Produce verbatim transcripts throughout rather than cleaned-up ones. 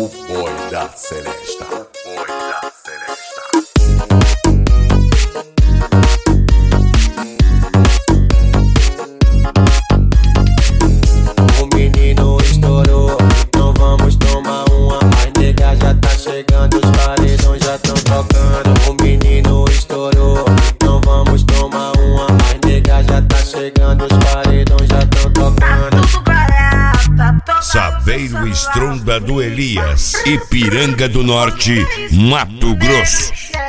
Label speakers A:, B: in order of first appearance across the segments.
A: O boi da Celesta. O boi da Celesta.
B: O menino estourou, então vamos tomar uma. As nega já tá chegando, os paredões já tão tocando. O menino estourou, então vamos tomar uma. As nega já tá chegando, os paredões já tão tocando.
C: Saveiro Estronda do Elias, Ipiranga do Norte, Mato Grosso.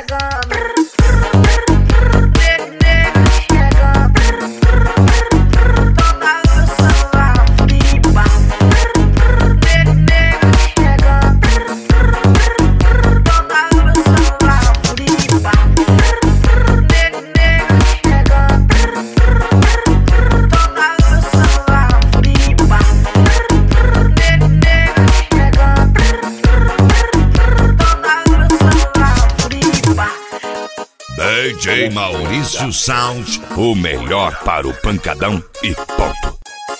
C: D J Maurício Sound, o melhor para o pancadão e ponto.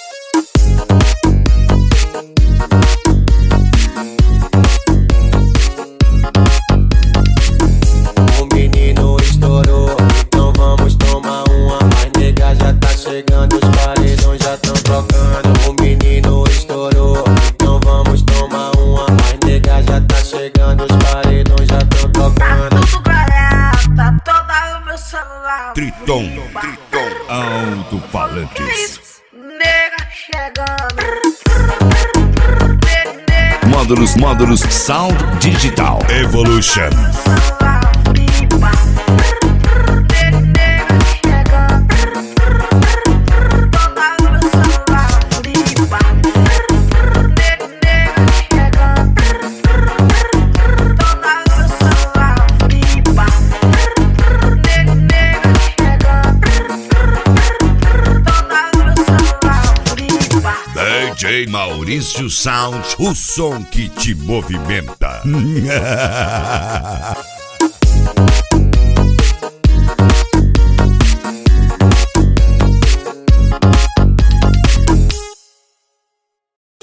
B: O menino estourou, então vamos tomar uma. As nega já tá chegando, os paredões já tão trocando. O menino estourou, então vamos tomar uma. As nega já tá chegando, os paredões já tão tocando.
C: Triton, Triton, alto-falantes.
D: Nega chegando.
C: Módulos, módulos, Sound Digital Evolution. D J Maurício Sound, o som que te movimenta.